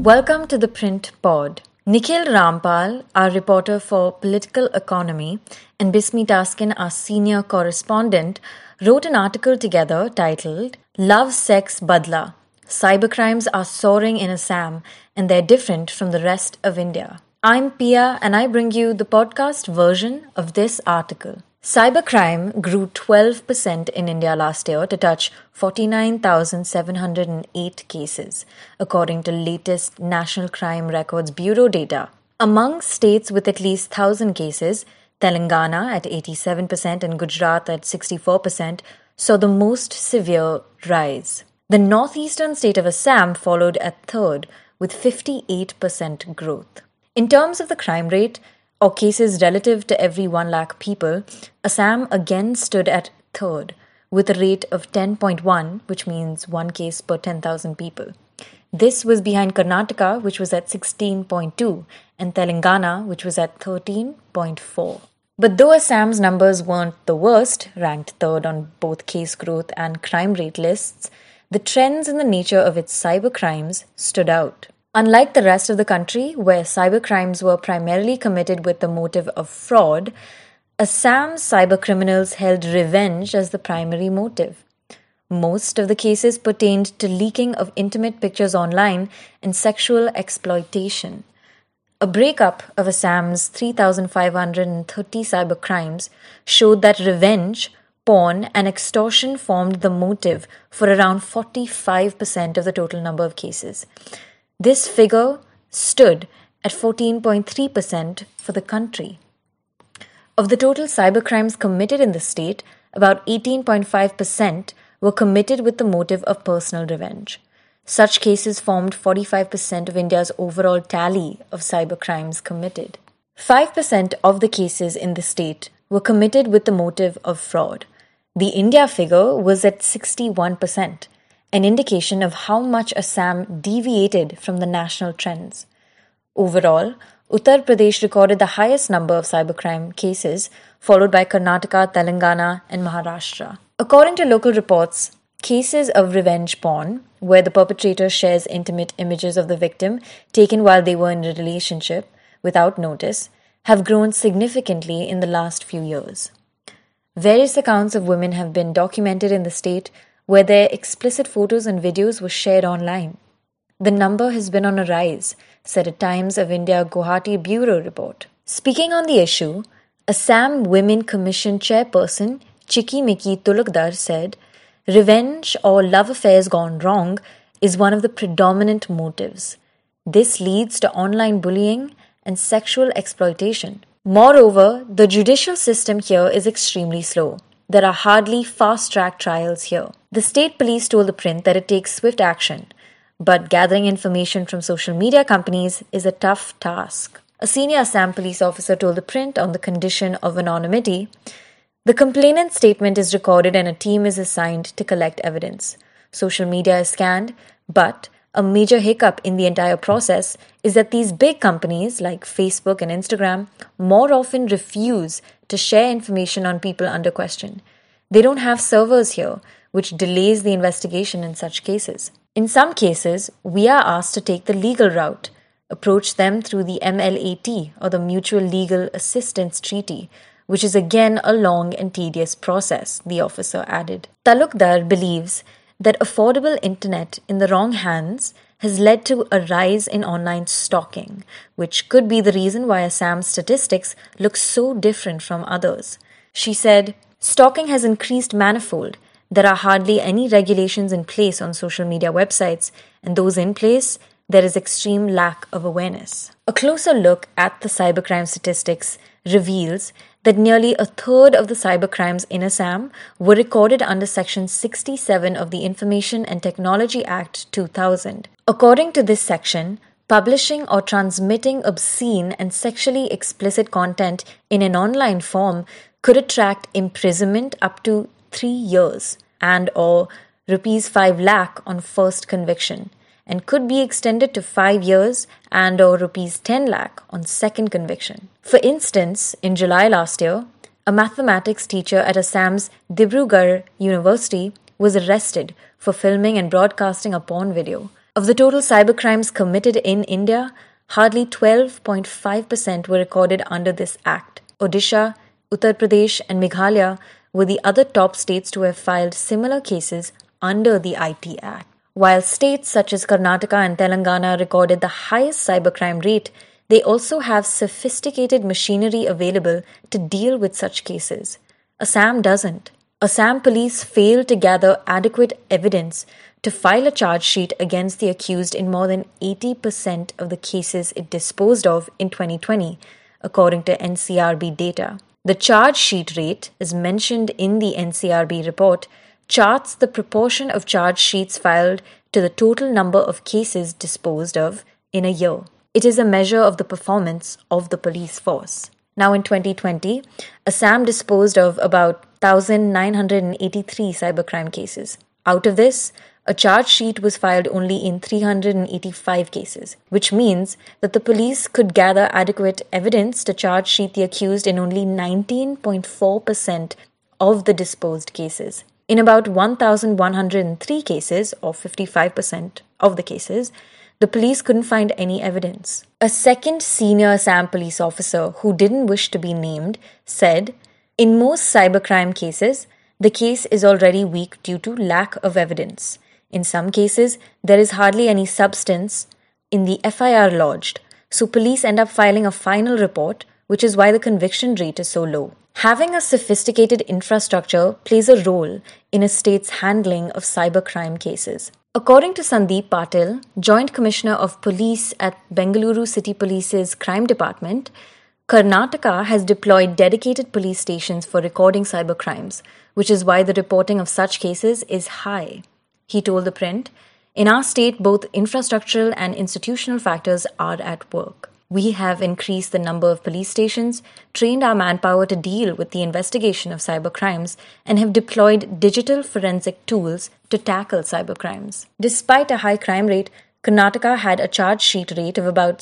Welcome to the Print Pod. Nikhil Rampal, our reporter for Political Economy, and Bismi Taskin, our senior correspondent, wrote an article together titled Love Sex Badla. Cybercrimes are soaring in Assam and they're different from the rest of India. I'm Pia and I bring you the podcast version of this article. Cybercrime grew 12% in India last year to touch 49,708 cases, according to latest National Crime Records Bureau data. Among states with at least 1,000 cases, Telangana at 87% and Gujarat at 64% saw the most severe rise. The northeastern state of Assam followed at third with 58% growth. In terms of the crime rate, or cases relative to every 1 lakh people, Assam again stood at third, with a rate of 10.1, which means 1 case per 10,000 people. This was behind Karnataka, which was at 16.2, and Telangana, which was at 13.4. But though Assam's numbers weren't the worst, ranked third on both case growth and crime rate lists, the trends in the nature of its cybercrimes stood out. Unlike the rest of the country, where cybercrimes were primarily committed with the motive of fraud, Assam's cybercriminals held revenge as the primary motive. Most of the cases pertained to leaking of intimate pictures online and sexual exploitation. A breakup of Assam's 3,530 cybercrimes showed that revenge, porn, and extortion formed the motive for around 45% of the total number of cases. This figure stood at 14.3% for the country. Of the total cybercrimes committed in the state, about 18.5% were committed with the motive of personal revenge. Such cases formed 45% of India's overall tally of cybercrimes committed. 5% of the cases in the state were committed with the motive of fraud. The India figure was at 61%. An indication of how much Assam deviated from the national trends. Overall, Uttar Pradesh recorded the highest number of cybercrime cases, followed by Karnataka, Telangana, and Maharashtra. According to local reports, cases of revenge porn, where the perpetrator shares intimate images of the victim taken while they were in a relationship without notice, have grown significantly in the last few years. Various accounts of women have been documented in the state where their explicit photos and videos were shared online. The number has been on a rise, said a Times of India Guwahati Bureau report. Speaking on the issue, Assam Women Commission chairperson Chikkimikki Tulukdar said, "Revenge or love affairs gone wrong is one of the predominant motives. This leads to online bullying and sexual exploitation. Moreover, the judicial system here is extremely slow. There are hardly fast-track trials here." The state police told the Print that it takes swift action, but gathering information from social media companies is a tough task. A senior Assam police officer told the Print on the condition of anonymity, "The complainant's statement is recorded and a team is assigned to collect evidence. Social media is scanned, but a major hiccup in the entire process is that these big companies like Facebook and Instagram more often refuse to share information on people under question. They don't have servers here, which delays the investigation in such cases. In some cases, we are asked to take the legal route, approach them through the MLAT or the Mutual Legal Assistance Treaty, which is again a long and tedious process," the officer added. Talukdar believes that affordable internet in the wrong hands has led to a rise in online stalking, which could be the reason why Assam's statistics look so different from others. She said, "Stalking has increased manifold. There are hardly any regulations in place on social media websites, and those in place, there is extreme lack of awareness." A closer look at the cybercrime statistics reveals that nearly a third of the cybercrimes in Assam were recorded under Section 67 of the Information and Technology Act 2000. According to this section, publishing or transmitting obscene and sexually explicit content in an online form could attract imprisonment up to 3 years and or Rs 5 lakh on first conviction, and could be extended to 5 years and or Rs 10 lakh on second conviction. For instance, in July last year, a mathematics teacher at Assam's Dibrugarh University was arrested for filming and broadcasting a porn video. Of the total cybercrimes committed in India, hardly 12.5% were recorded under this act. Odisha, Uttar Pradesh, and Meghalaya were the other top states to have filed similar cases under the IT Act. While states such as Karnataka and Telangana recorded the highest cybercrime rate, they also have sophisticated machinery available to deal with such cases. Assam doesn't. Assam police failed to gather adequate evidence to file a charge sheet against the accused in more than 80% of the cases it disposed of in 2020, according to NCRB data. The charge sheet rate, as mentioned in the NCRB report, charts the proportion of charge sheets filed to the total number of cases disposed of in a year. It is a measure of the performance of the police force. Now in 2020, Assam disposed of about 1,983 cybercrime cases. Out of this, a charge sheet was filed only in 385 cases, which means that the police could gather adequate evidence to charge sheet the accused in only 19.4% of the disposed cases. In about 1,103 cases, or 55% of the cases, the police couldn't find any evidence. A second senior Assam police officer who didn't wish to be named said, "In most cybercrime cases, the case is already weak due to lack of evidence. In some cases, there is hardly any substance in the FIR lodged, so police end up filing a final report, which is why the conviction rate is so low." Having a sophisticated infrastructure plays a role in a state's handling of cybercrime cases. According to Sandeep Patil, Joint Commissioner of Police at Bengaluru City Police's Crime Department, Karnataka has deployed dedicated police stations for recording cybercrimes, which is why the reporting of such cases is high. He told The Print, "In our state, both infrastructural and institutional factors are at work. We have increased the number of police stations, trained our manpower to deal with the investigation of cybercrimes, and have deployed digital forensic tools to tackle cybercrimes." Despite a high crime rate, Karnataka had a charge sheet rate of about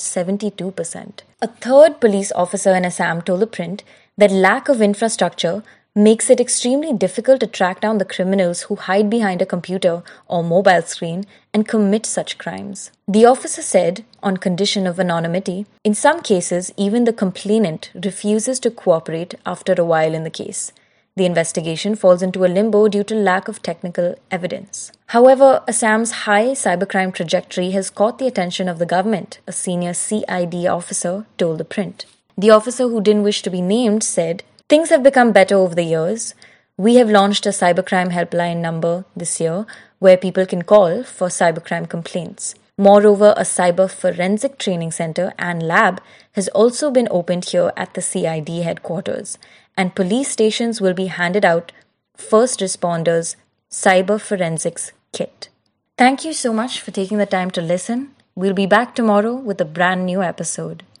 72%. A third police officer in Assam told The Print that lack of infrastructure makes it extremely difficult to track down the criminals who hide behind a computer or mobile screen and commit such crimes. The officer said, on condition of anonymity, in some cases, even the complainant refuses to cooperate after a while in the case. The investigation falls into a limbo due to lack of technical evidence. However, Assam's high cybercrime trajectory has caught the attention of the government, a senior CID officer told The Print. The officer, who didn't wish to be named, said, "Things have become better over the years. We have launched a cybercrime helpline number this year where people can call for cybercrime complaints. Moreover, a cyber forensic training center and lab has also been opened here at the CID headquarters, and police stations will be handed out first responders cyber forensics kit." Thank you so much for taking the time to listen. We'll be back tomorrow with a brand new episode.